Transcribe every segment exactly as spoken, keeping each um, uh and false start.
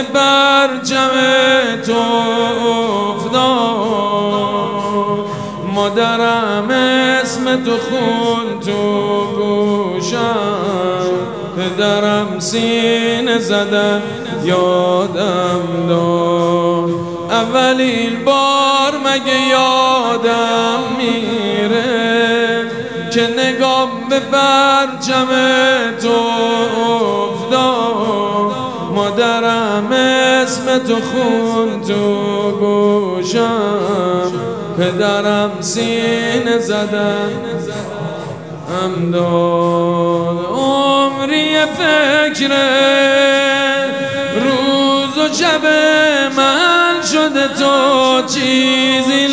برجم تو افتاد، مادرم اسم تو خون تو گوشم، پدرم سینه زدن یادم داد. اولین بار مگه یادم میره که نگاه به برجم تو افتاد، مادرم اسم تو خون تو گوشم، پدرم سینه زدن هم داد. عمری فکر روز و شب من شده، تو چیزی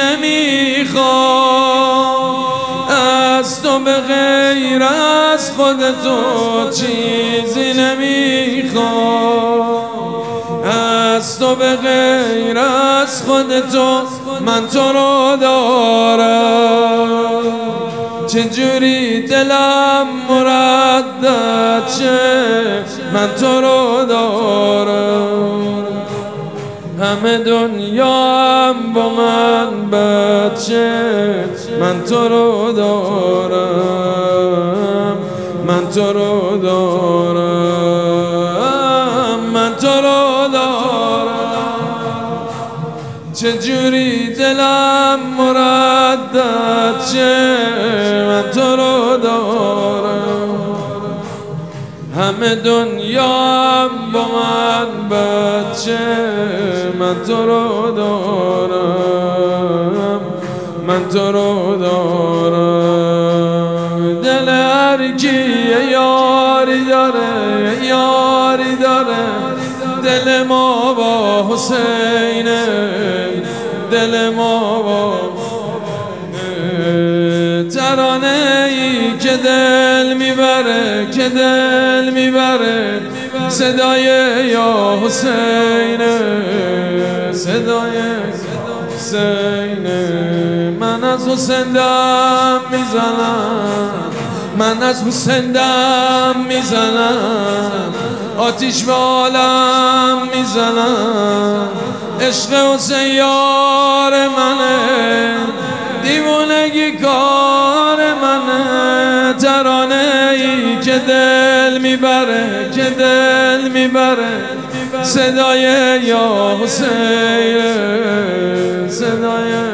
نمیخوام از تو به غیر از خودتو، چیزی نمیخوام از تو به غیر از خودتو. من تو رو دارم، چجوری دلم مردد شه، من تو رو دارم. همه دنیا هم با من بد شه، من تو رو دارم، من تو رو دارم، من تو رو دارم. چجوری دلم مردد شه، من تو رو دارم. همه دنیا هم با من بد شه، من تو رو دارم، من تو رو دارم. دل هر کی یاری داره، یاری داره. دل ما با حسینه، دل ما با ترانه ای که دل میبره، که دل میبره. صدای یا حسینه، صدای حسینه. من از حسین دم میزنم، من از حسین دم میزنم، آتیش به عالم میزنم. عشق حسین یار منه، دیوونگی کار منه. ترانه ای که دل میبره، که دل میبره. صدای یا حسین، صدای